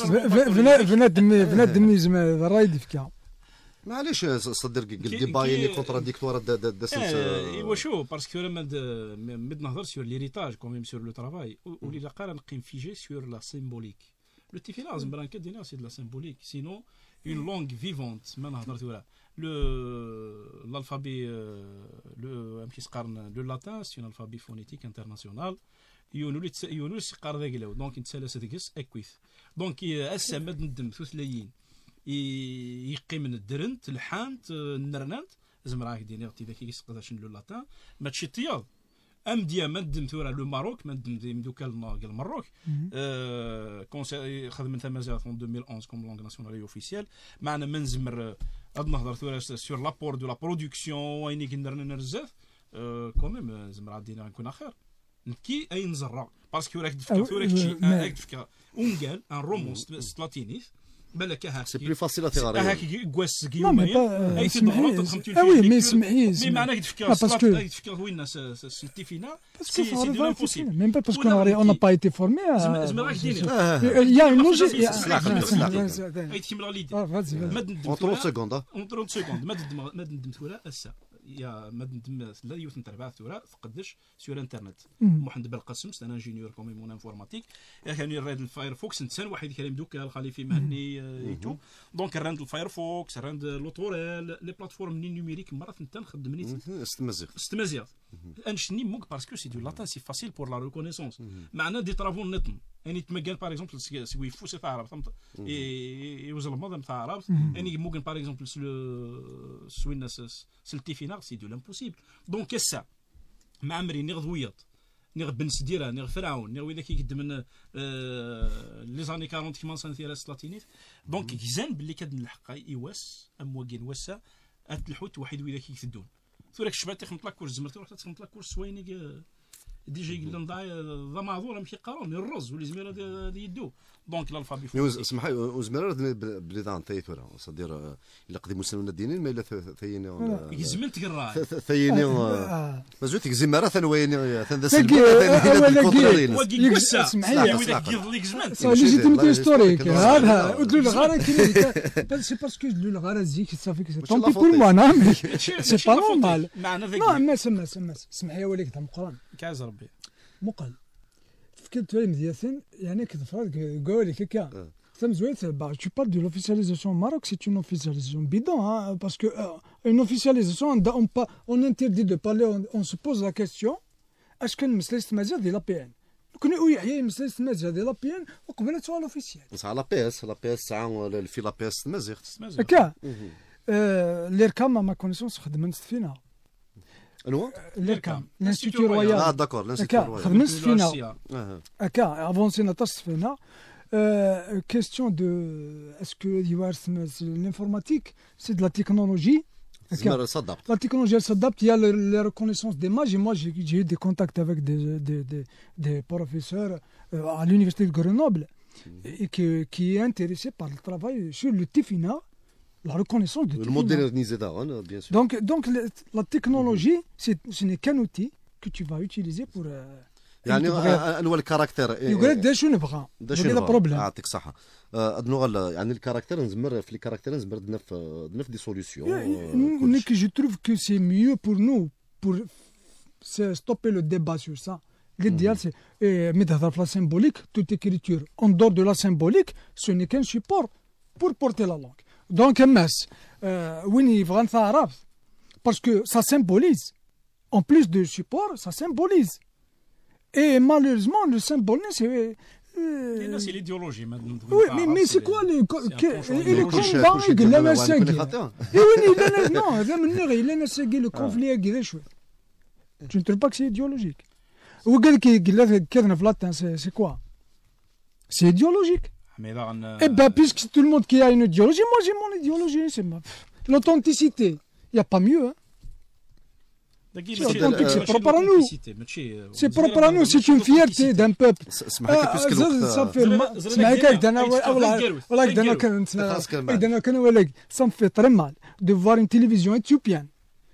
بنادم زعما الراي ديفكا معليش صدر ديباي كونتراديكتوار ايوا شو باسكو مد نهضر سور ليريتاج كوميم سور لو ترافاي ولي قال نقيم فيجي سور لا سيمبوليك لو تيفينا زعما كدينا سي دو لا سيمبوليك سينو اون لونغ فيفونت ما نهضرت ولا l'alphabet le كي سقارن لو لاتان سي un alphabet phonétique international يونو سقار ذاك لو دونك نتسالس ديكس اكويث دونك اسمد ندم ثلاثيين يقيم من الدرنت الحانت النرنانت زعما راك ديني غتي ذاك يسقداش لو لاتان ماشي طياب ام ديا مدم ثورا لو ماروك مدم دوكا المروك خدم ثما زاد 2011 كوم لونغ ناسيونال اوفيسيال معنا منزمر هاد نهضر ثورا سور لابور دو لا برودكسيون ويني كندرنا بزاف كوميم زعما دينا نكون اخر نكي اي نزرع باسكو راك تفكر ثورا راك تفكر اونغال ان رومون سلاتينيث بالك هاك سي بلو فاسيل اتيغاري هاك كواس كيومين اي وي مي سمعي مي معناك تفكر وين سلتيفينا سي دو امبوسيبل ميم با باسكو on n'a pas été formé زعما راك ديني il y a une logique اي تكمل ليدي اون 30 سكوند اون 30 سكوند ما ندم ثورا اسا يا ما ندم لا يوث نتربع ثورا فقدش سور انترنت محمد بالقاسم انا انجينيور كومي مون انفورماتيك كان يريد الفايرفوكس نتسان واحد كلام دوكا الخليفي مهني يتو دونك راند الفايرفوكس راند لوطوريل لي بلاتفورم نيميريك مرات نتا نخدم استمازيغ انشني موك باسكو سي دو لاتان سي فاسيل بور لا ريكونيسونس معنا دي طرافون نطن يعني تمكن باغ اكزومبل سوي فوس تاع عرب يوزل الماضي تاع عرب يعني ممكن باغ اكزومبل سوي الناس سلتيفينا سي دو لامبوسيبل دونك كسا مع عمري نغ ضويط نغ بنس ديرا نغ فرعون نغ وذاك يقدم من لي زاني 40 كيما سنتيرا سلاتينيت دونك كيزان باللي كاد نلحق ايواس امواكين وسا اتلحوت واحد وذاك يكدون ثورك شبات تخمط لك كورس زمرت رحت تخمط لك كورس سويني ديجا يقول لهم ضا معذور مشي قارون الرز واللي زميره يدو دونك الالفابي اسمح لي وزميره بلي دان تايتورا صدير الا قدي مسلمين الدينين ما الا ثيني يزمن تقرا ثيني مازوت زماره ثنويني ثنذا سلبي وكي كسا اسمعي وذاك يضليك زمان ليجيتيميتي هيستوريك هذا ودلو الغاره كاين سي باسكو دلو الغاره زيك صافي طونبي بور موا نعم سي با نورمال لا ما سما اسمعي وليك تاع القران كاز ربي مقل فكرت وين مزيان يعني كتفرض قول لك هكا ثم زويت tu parles de l'officialisation au Maroc, c'est une officialisation bidon hein, parce que une officialisation on interdit de parler, on se pose la question est-ce que مسألة المزيد ديال لابيان كنا ويحيى مسألة المزيد ديال لابيان وقبل سؤال اوفيسيال بصح لا بي اس ساعه في لا بي اس المزيغ هكا ليركام ما كونيسونس خدمت فينا الو ليركام لانستيتيو رويال داكور لانستيتيو رويال خدمت فينا هكا افونسينا طاس فينا question de est-ce que l'informatique c'est de la technologie la technologie elle s'adapte il y a la reconnaissance des images et moi j'ai eu des contacts avec des professeurs à l'université de Grenoble et qui est intéressé par le travail sur le TIFINA la reconnaissance de le moderniser bien sûr donc la technologie ce n'est qu'un outil que tu vas utiliser pour يعني انواع الكاركتر يقول دا شو نبغى هذا بروبليم يعطيك الصحه ادنو يعني الكاركتر نزمر في الكاركتر نزمر دنف دي سوليوشن que je trouve que c'est mieux pour nous pour stopper le débat sur ça l'idéal c'est mettre la symbolique toute écriture en dehors de la symbolique ce n'est qu'un support pour porter la langue donc الناس وين يبغى نتعرف parce que ça symbolise en plus de support ça symbolise. Et malheureusement, le symbole, c'est... c'est l'idéologie. Oui, mais c'est quoi le combat avec la Nassagui? Non, il a Nassagui, le conflit avec les chouettes. Tu ne trouves pas que c'est idéologique? Ou quelqu'un c'est quoi? C'est idéologique. Eh bien, puisque tout le monde qui a une idéologie, moi j'ai mon idéologie. l'authenticité. Il n'y a pas mieux. Hein. C'est propre à nous. C'est propre à nous. C'est une fierté d'un peuple. Ça me fait très mal de voir une télévision éthiopienne.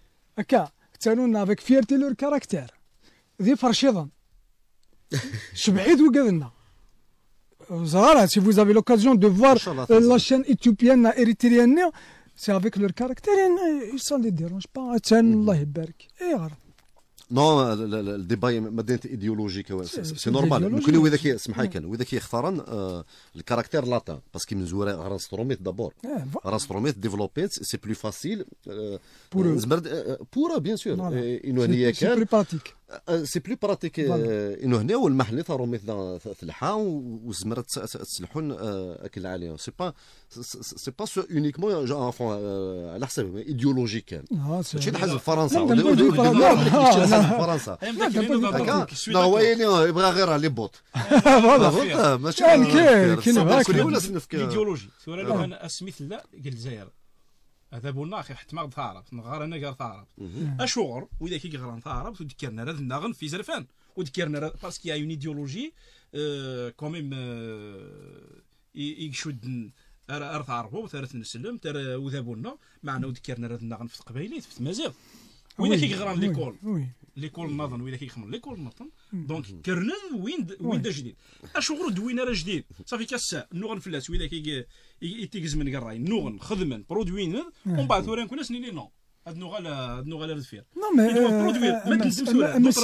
Avec fierté leur caractère. ذي فرشيضا شبعيد وقذنا. Si vous avez l'occasion de voir la chaîne éthiopienne érythréenne, c'est avec leur caractère, ça ne les dérange pas. Allah يبارك. نو الديباي مادام ايديولوجيك سي نورمال ممكن هو ذاك اسمح لي كان هو ذاك يختارن الكاركتير لاتان باسكو من زوره غرانستروميت دابور غرانستروميت ديفلوبيت سي بلو فاسيل بور بيان سور انه هي كان سي بلو براتيك انه هنا والمحل ثروميت ثلحا وزمرت تسلحون اكل عليهم سي با سو اونيكمون على حسب ايديولوجي كان ماشي حسب فرنسا فرنسا لا هو يبغى غير لي بوط ماشي كاين ايديولوجي ثورة لو انا اسميت لا قال الجزائر هذا بونا اخي حتى ما ثارب نغار انا قال ثارب اشغر واذا كي غران ثارب وذكرنا راه النغن في زرفان وذكرنا باسكو يا اون ايديولوجي كوميم يشد ارث عربو وثارث نسلم ترى وذابونا معنا وذكرنا راه النغن في قبايليت في تمازيغ واذا كي غران ليكول ليكول نظن واذا كيخمم ليكول نظن دونك كرنل وين دا جديد اشغل دوينا راه جديد صافي كاسا نوغن فلاس واذا كي يتيكز من قراي نوغن خدمن برودوين ومن بعد ثورا نكون سنيني نو هاد نوغالا الدفير نو مي برودوي ما تنزل ثورا دوط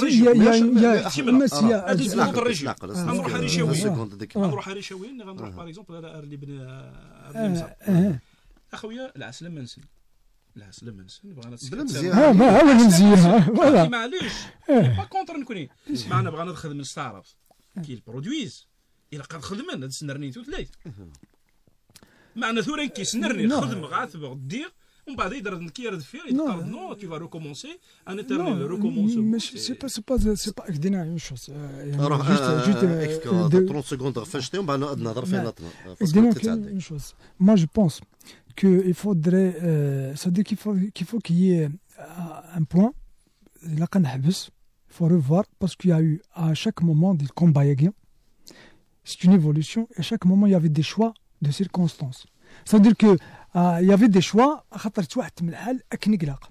الريجيم نروح هاريشاوين نروح هاريشاوين غنروح باغ اكزومبل اللي بن اخويا العسل منسن العسل منسن بغينا مزيان فوالا معليش با كونتر نكوني معنا بغينا نخدم نستعرض كي البرودويز الا قد خدمنا هاد السنرني ثلاث معنا ثورا كي سنرني خدم غاثب دير ومن بعد يدرد كي يرد فير يتقال نو tu vas recommencer un éternel recommencement c'est pas كدينا اون شوز يعني 30 سكوند غفشتي ومن بعد نهضر فيها كدينا اون شوز moi je pense qu'il faudrait c'est-à-dire qu'il faut qu'il y ait un point là qu'on habisse il faut revoir parce qu'il y a eu à chaque moment des combats yagien c'est une évolution et à chaque moment il y avait des choix de circonstances c'est-à-dire que il y avait des choix خاطر واحد من الحال اكنك لاق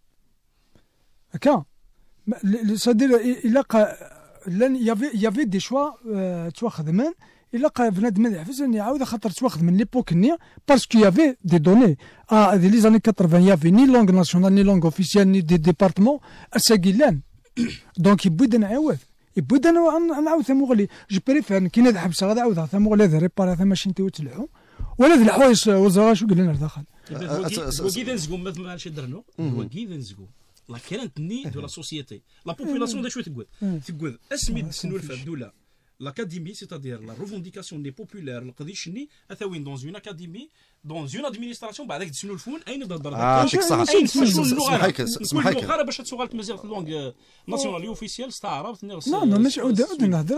هكا c'est-à-dire il y avait des choix تواخذ من إلا بنادم يحفز أن يعاود خاطر تواخذ من ليبوك النية باسكو يافي دي دوني هذه لي زاني 80 يافي ني لونغ ناسيونال ني لونغ اوفيسيال ني دي ديبارتمون اساكيلان دونك يبدا نعاود يبدا نعاود ثموغلي جو بريفير كي نذهب حبسه غادي عاود ثموغلي هذا ريباري ثما ماشين تلحو ولا ذ الحوايج وزاره شو قال لنا داخل وكي نزقو ما شي درنو وكي نزقو لا كرانتني دو لا سوسيتي لا بوبولاسيون دا شو تقول اسمي سنولفه الدوله l'académie, c'est-à-dire la revendication des populaires, le قديشني أثوين dans une académie, dans une administration بعدك تسنو الفون أين ضد فيك صح اسمح لي المغاربة باش تسوغال تمزيغ اللونغ ناسيونال اوفيسيال استعربت لا مش عود نهضر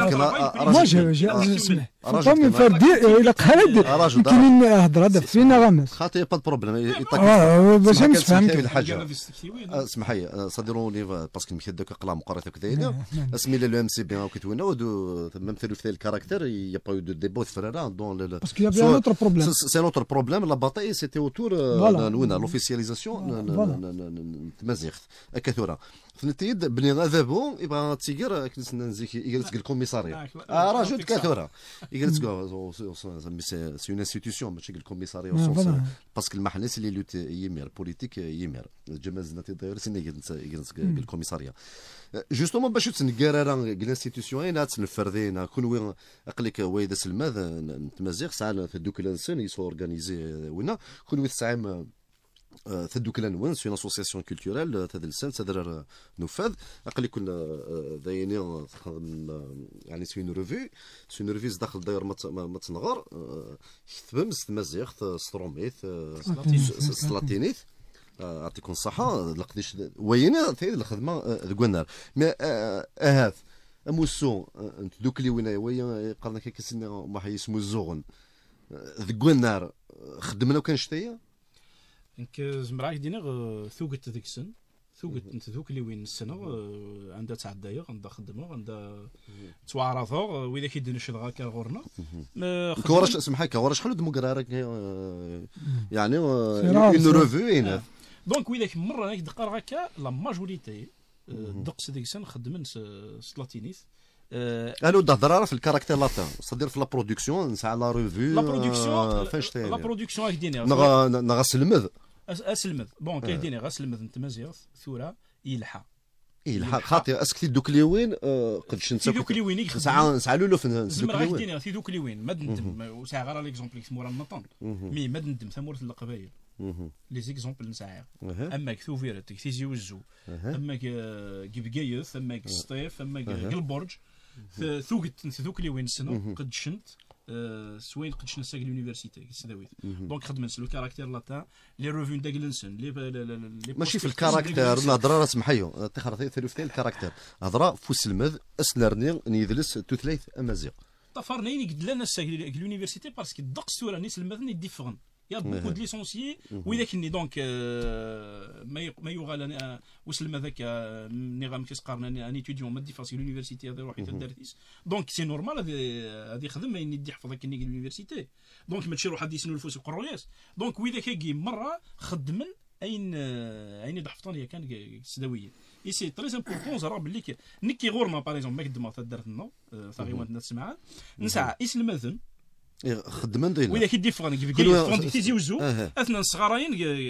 اسمح فمن فردي إلى قالد يمكن نهضر هذا فينا غمس خاطر با بروبليم باش نفهم الحاجة اسمح لي صدروني باسكو مكدك قلا مقارنة كذا اسمي لو ام سي بي كتونا même fait le caractère, il n'y a pas eu de débat dans parce qu'il y avait un autre problème. C'est un autre problème. La bataille, c'était autour de l'officialisation de Mazir. كثورة. فنتيد بني غذابو يبغى تيجر كنت نزيك يجلس الكوميساريا راجل كثورة يجلس سي اون انستيتيوشن ماشي الكوميساريا باسكو المحنس اللي لوت يمير بوليتيك يمير جماز نتي داير سين يجلس الكوميساريا جوستومون باش تنقرر الانستيتيوشن هنا تنفردين كون وين اقلك ويد سلماذ نتمزيغ ساعه في دوك الانسان يسو اورغانيزي وين كون وين ساعه ثدوكلان وين سي اسوسياسيون كولتورال هذا السنه تدرر نفاذ اقل كنا داينين يعني سي اون ريفي داخل داير ما تنغر خدمت مزيغ ستروميث سلاتينيث يعطيكم الصحه لقديش وين ثاني الخدمه الكونار مي اهاف اموسو انت دوك اللي وين قالنا كيسنا ما حيسمو الزغن الكونار خدمنا وكان شتيه انك زمراك دينا ثوقت ذيك السن ثوقت انت ذوك اللي وين السنه عندها تعدايا عندها خدمه عندها توعرضها واذا كيدير شي دغا كغورنا كوراش اسمح كوراش شحال دمو قرارك يعني اون ريفيو هنا دونك واذا مره هيك دقر هكا لا ماجوريتي دقس ديك السنه خدمن سلاتينيث الو تهضر في الكاركتير لاتان صدير في لا برودكسيون نسعى لا ريفيو فاش لا برودكسيون هاك دينا نغا سلمذ اسلمذ بون كاين دينا غاسلمذ انت مزيان ثوره يلحى خاطر اسكتي دوك اللي وين قد شنت دوك اللي وين نسعى له في دوك اللي وين في دوك اللي وين ما ندم وساع غير ليكزومبل مورا النطن مي ما ندم ثمورة القبايل لي زيكزومبل نسعى اما كثوفيرت كثيزي وزو اما كبقايث اما كسطيف اما قلبرج ثوقت دوك اللي وين السنه قد شنت سوين قدش نساق اليونيفرسيتي سداويت دونك خدمت لو كاركتير لاتان لي ريفيو داغلنسن لي ماشي في الكاركتير نهضر راه سمحيو تخرطي ثلث الكاركتير هضره فوس المذ اسنرني نيدلس توثليث امازيغ طفرني قد لنا نساق اليونيفرسيتي باسكو الدق السوره نيس المذن ديفرن يا بوكو دو ليسونسيي واذا كني دونك ما يغال وسلم هذاك ملي غنكيسقارن ان ايتيديون ما ديفاس لونيفرسيتي هذا يروح يتدرس دونك سي نورمال هذه يخدم ما يدي يحفظ هكا نيك لونيفرسيتي دونك ماشي يروح يسنو الفوس يقروياس دونك واذا كي مره خدمن اين ضحفطان كان سداويه اي سي تري امبورطون زرا باللي نكي غورما باغ اكزومبل ما قدما درت لنا ثاغيوان نسمعها نسعى اسم المذن خدمن دينا وإذا كي ديفرن كيف تيزي وزو اثناء الصغارين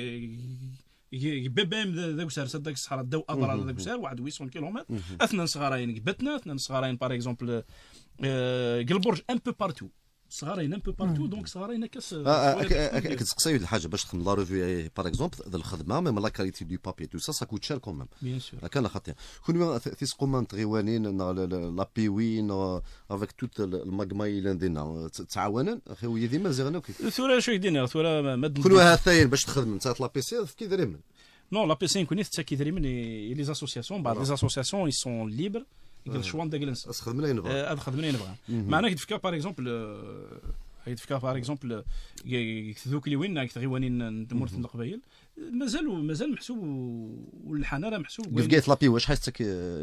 بابام ذاك سار صدق الصحراء داو اضرار ذاك سار واحد 800 كيلومتر اثناء الصغارين باتنا اثناء الصغارين باغ اكزومبل قلبرج ان بو بارتو صغارين ان بو بارتو دونك صغارين كاس كتسقسي الحاجه باش تخدم لا ريفيو باغ اكزومبل ذا الخدمه ميم لا كاليتي دو بابي تو سا كوت شير كومام بيان سور كان خاطر كون تيسقومان تغيوانين لا بيوين افيك توت الماغماي لندينا تعاونن اخي ويا ديما زغنا ثوره شو يدينا ثوره ما كون هاثاين باش تخدم انت لا بي سي كي داير نو لا بي سي كونيت حتى كي داير من لي زاسوسياسيون بعض لي زاسوسياسيون اي سون ليبر يقدر شوان داكلنس خدم لي نبغى هذا خدم لي نبغى معناه كتفكر باغ اكزومبل يتفكر باغ اكزومبل ذوك اللي وين تغيوانين تمورت القبايل مازال محسوب والحنا راه محسوب لقيت لابي واش حاسك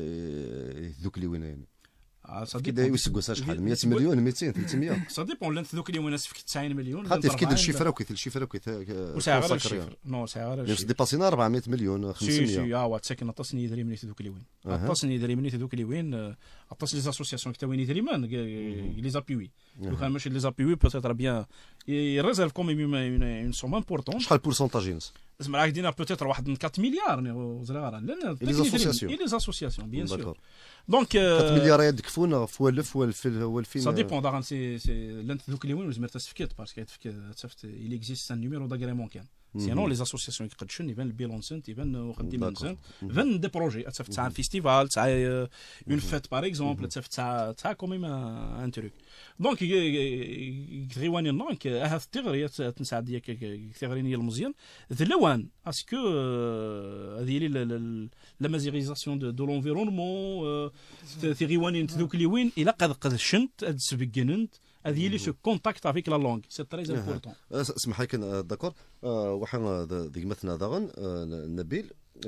ذوك اللي وين كدا يوسقوا شحال 100 مليون 200 300 سا ديبون لان ذوك اللي وين في 90 مليون خاطر في كيد الشفره وكيت الشفره وكيت وساع غير الشفر نو ساع غير الشفر ديباسينا 400 مليون 500 سي وا تسكن التصني يدري من ذوك اللي وين التصني يدري من ذوك اللي وين التص لي زاسوسياسيون كتاوين يدري من لي زابيوي لو كان ماشي لي زابيوي بوتيتر بيان يريزيرف كوم اون سوم امبورطون شحال بورسونتاج ينس زعما راك دينا بوتيتر واحد 4 مليار زرا لان لي زاسوسياسيون بيان سور دونك 4 مليار يدكفون فوالف والفين سا ديبون داغ سي لانت ذوك اللي وين وزمر تسفكت باسكو تفكت il existe un numéro d'agrément كان سينون لي زاسوسياسيون يقدشن يبان البيلون سنت يبان وخديم سنت يبان دي بروجي تفكت تاع فيستيفال تاع اون فيت باغ اكزومبل تفكت تاع كوميم ان تروك دونك غيواني دونك هذا التغريه تنساعد ديك التغرينيه المزيان ذلوان اسكو هذه لا مازيغيزاسيون دو لونفيرونمون غيواني ذوك اللي وين الا قد شنت تسبقنت هذه اللي سو كونتاكت افيك لا لونغ سي تري امبورطون اسمح لي كان داكور وحنا ديك مثلا داغن نبيل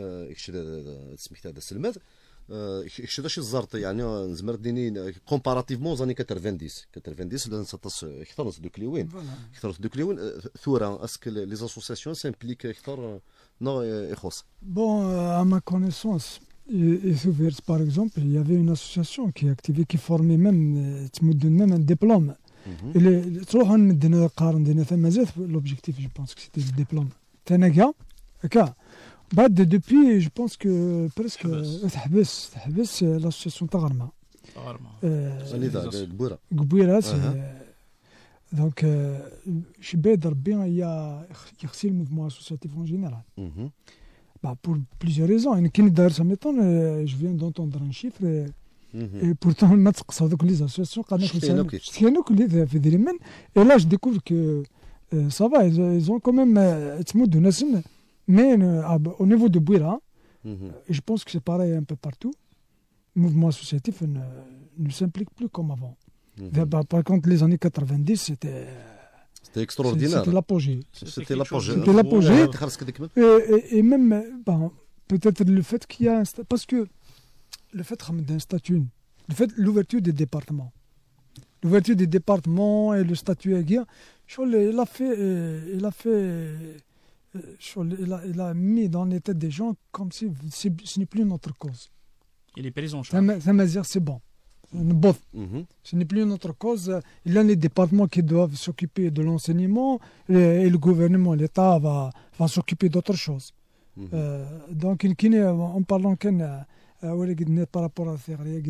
سميت هذا سلمات شي شي زرت يعني نزمر ديني كومباراتيفمون زاني 90 لان سطس اكثر دوك اللي وين اكثر دوك اللي وين ثوره اسك لي زاسوسياسيون سامبليك اكثر نو يخص Bon, à ma connaissance, et Souvers, par exemple, il y avait une association qui activait, qui formait même un diplôme. Et l'objectif, je pense que c'était le diplôme. Depuis, je pense que presque تحبس l'association Tagarma. Gbouira, donc je vais bien يخسر le mouvement associatif en général. Pour plusieurs raisons. Je viens d'entendre un chiffre et pourtant ما تقصوا دوك لي زاسوسياسيون قادنا كاينو كل في ديريمن et là je découvre que ça va ils ont quand même تمدوا ناس mais au niveau de Bouira je pense que c'est pareil un peu partout le mouvement associatif ne s'implique plus comme avant. Par contre les années 90 c'était C'était extraordinaire. C'était l'apogée. C'était l'apogée. C'était l'apogée. Et même, peut-être le fait qu'il y a parce que le fait d'un statut, l'ouverture des départements. L'ouverture des départements et le statut aiguë, il a mis dans les têtes des gens comme si ce n'est plus notre cause. Il est pris en charge. Ça veut dire c'est bon. Ce n'est plus notre cause. Il y a les départements qui doivent s'occuper de l'enseignement et le gouvernement, l'État va s'occuper d'autre chose. Donc, en parlant par rapport à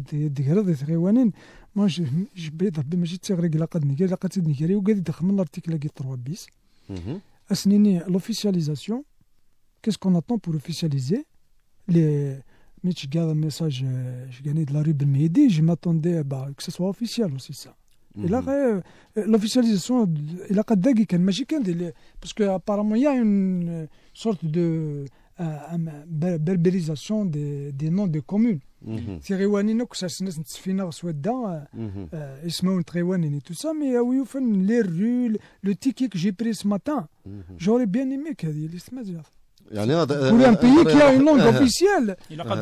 moi je بيض ماشي تغريق لقد نقري وقاعد يدخل من l'article 3 bis. أسنيني l'officialisation. Qu'est-ce qu'on attend pour officialiser les mais je garde un message je gagnais de la rue Ben Mehdi, je m'attendais que ce soit officiel aussi ça. Et là l'officialisation il a قد دقيقة كان ماشي كان parce que apparemment il y a une sorte de berbérisation des noms de communes. C'est Réwanine que ça se finit soit dedans Ismaoul Réwanine et tout ça, mais oui, au fond, les rues, le ticket que j'ai pris ce matin, j'aurais bien aimé qu'il y ait les pour un pays qui a une langue officielle. Il a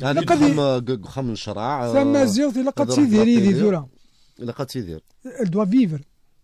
elle doit vivre.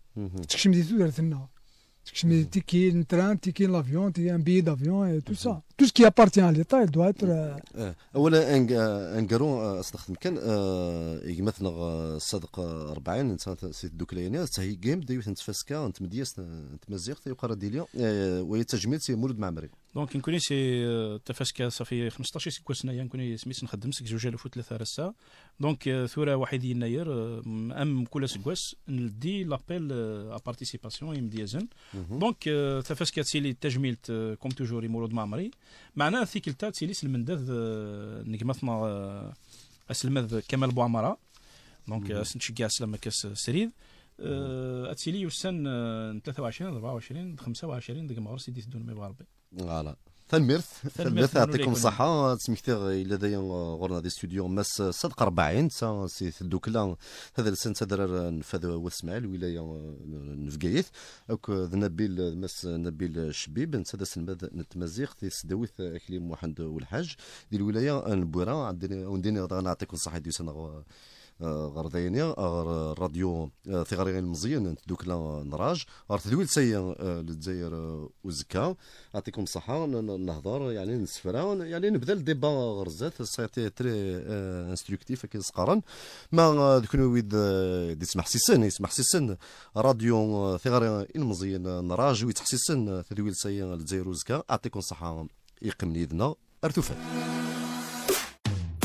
Je me dis ticket de train, ticket de l'avion, un billet d'avion et tout ça. Tout ce qui appartient à l'État, il doit être. اولا انقرو استخدم كان مثلا صدق 40 سي الدوكلينيه هي جيم دايوث نتفاسكا نتمدياس نتمزيق يقرا دياليا وهي تجميل سي مولود معمري دونك نكوني سي تفاسكا صافي 15 سيكو سنه نكوني سميت نخدم سك زوج الف وثلاثه رسا دونك ثوره 1 يناير ام كل سكواس ندي لابيل ا بارتيسيباسيون يمديازن دونك تفاسكا تسيلي التجميل كوم توجور مولود معمري معناها ثيكلتا تسيلي المنداذ نقمتنا اسلمذ كمال بوعمره دونك سنشكي اسلم كاس سريد اتسيلي يوسن 23 24 25 دقيقه مغرب سيدي تدون مي بغربي فوالا تنميرث يعطيكم الصحة سميتي لدي غورنا دي ستوديو مس صدق 40 سي الدوكلا هذا السنة تدرر نفذ واسماعيل ولاية نفقايث اوك نبيل مس نبيل شبيب نتسدى سنباد نتمزيق في سداويث اكليم واحد والحاج ديال الولاية نبويرة عندنا نعطيكم الصحة ديال سنة غردينيا راديو ثغري المزيان دوكلا نراج تدويل سي للجزائر وزكا يعطيكم الصحة نهضر يعني نسفرا يعني نبدا الديبا غرزات سيتي تري انستركتيف كي سقران ما ذكروا ويد يسمح سيسن راديو ثغري المزيان نراج ويتحسسن تدويل سي للجزائر وزكا يعطيكم الصحة يقيم ليدنا ارتفع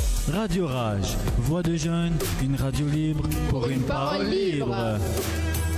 Radio Rage, voix de jeunes, une radio libre pour une parole libre.